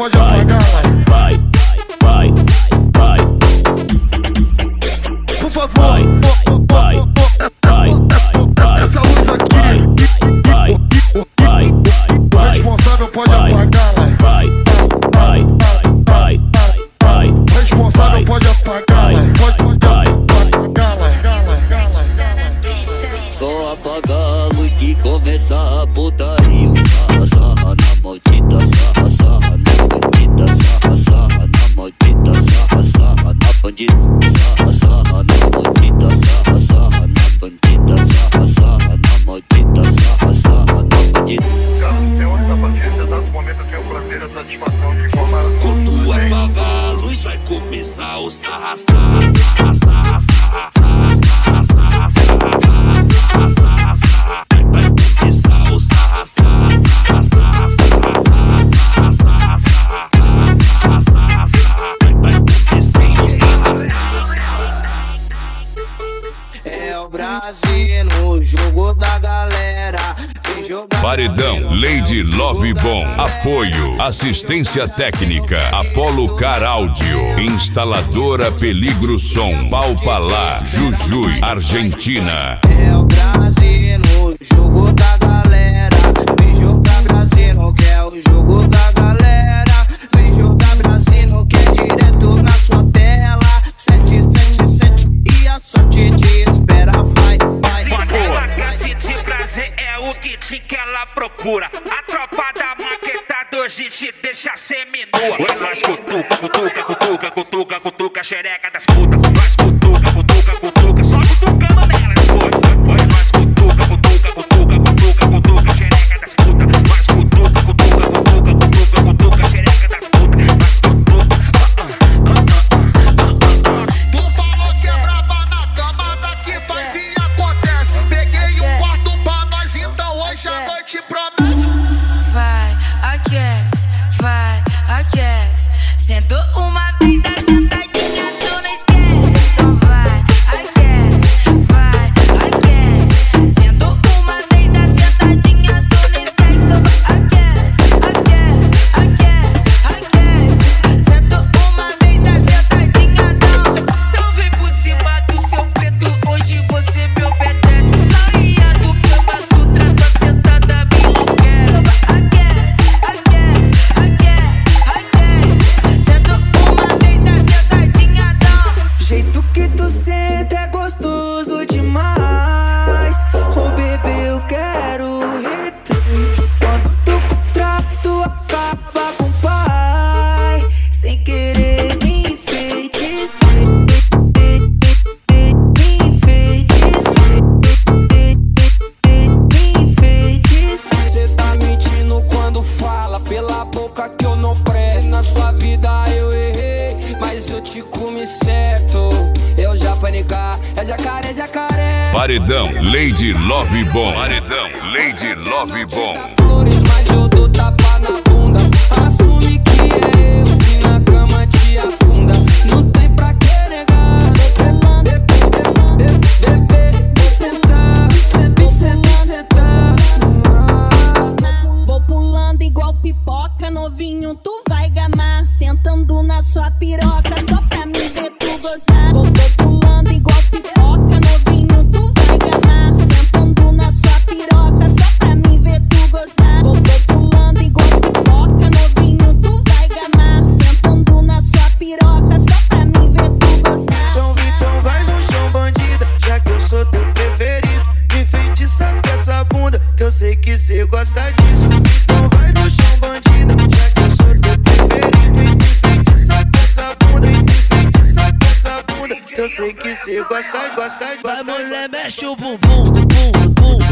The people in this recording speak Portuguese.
pode apagar. Vai, vai, vai. Por favor, vai, vai, vai. essa luz aqui, Vai, vai, vai. responsável pode apagar. Vai, vai, vai, vai. Responsável pode apagar. Pode apagar. Só apagar a luz que começa a putaria. Sarra, sarra na maldita, sarra, sarra na bandida, sarra, sarra na maldita, sarra, sarra na bandida, sarra, sarra na maldita, sarra, sarra na bandida, sarra, sarra na maldita, sarra, sarra na bandida. Caros senhores da paciência, dado momento eu tenho o prazer e a satisfação de informar. Quando apagar a luz vai começar o sarra, sarra, sarra, sarra, sarra, sarra, sarra, sarra, sarra, sarra, sarra, sarra, sarra. Vai começar o sarra, sarra, sarra, sarra, sarra, sarra, sarra, sarra, sarra, sarra, sarra, sarra. Vai começar o sarra, sarra. É o Brasil no jogo da galera. Paredão Lady Love Bom. Apoio, assistência técnica, Apolo Car Áudio, instaladora Peligro Som, Palpalá, Jujuy, Argentina. É o Brasil no jogo da galera. Vem jogar Brasil, não quer o jogo da galera. Vem jogar Brasil, não quer direto na sua tela. 777 e a sorte te espera, vai, vai. Ela quer sentir prazer, é o kit que ela procura. A tropa da maqueta hoje te deixa seminua. Nós cutuca, cutuca, cutuca, cutuca, cutuca, xereca das putas. Nós cutuca, cutuca, cutuca, só cutucando nelas, foi. Nós cutuca, cutuca, cutuca, cutuca, cutuca, xereca das putas. Nós cutuca, cutuca, cutuca, cutuca, cutuca, xereca das putas. Nós cutuca. Tu falou que é braba na cama, daqui faz e acontece. Peguei um quarto pra nós, então hoje a noite promete. Vai, aquece, vai, aquece. Sentou uma vez, tá sentadinha, tu não esquece. Então vai, aquece, sentou uma vez, tá sentadinha, tu não esquece. Então aquece, aquece, aquece, aquece. Sentou uma vez, tá sentadinha, não. Então vem por cima do seu preto, hoje você me obedece. Maria do Kama Sutra, tá sentada, me enlouquece. Aquece, aquece, aquece, aquece. Sentou uma vez, tá sentadinha, não. Jeito que tu senta é gostoso demais. Oh bebê, eu quero replay. Quando tu contrato acaba com o pai, sem querer me enfeitiçar. Me enfeitiçar. Cê tá mentindo quando fala pela boca que eu não presto. Na sua vida eu errei, mas eu te comi certo. Eu já panicar, é jacaré, jacaré. Paredão Lady Love Bom. Paredão Lady Love Bom. Flores, mas eu dou tapa na bunda. Assume que é eu que na cama te afunda. Não tem pra que negar. Bebê, sentar, sentar. Vou pulando igual pipoca, novinho, tu vai gamar. Sentando na sua piroca, só pra me ver tu gozar. Vou pulando igual pipoca, novinho, tu vai gamar. Sentando na sua piroca, só pra me ver tu gozar. Vou pulando igual pipoca, novinho, tu vai gamar. Sentando na sua piroca, só pra me ver tu gozar. Então vai no chão, bandida, já que eu sou teu preferido. Me enfeitiça com essa bunda, que eu sei que cê gosta disso. Então vai no chão, bandida, já que eu sou teu preferido. Me enfeitiça com essa bunda, me enfeitiça com essa bunda, que eu sei que cê gosta. Vai, mulher, mexe o bumbum, bumbum, bumbum.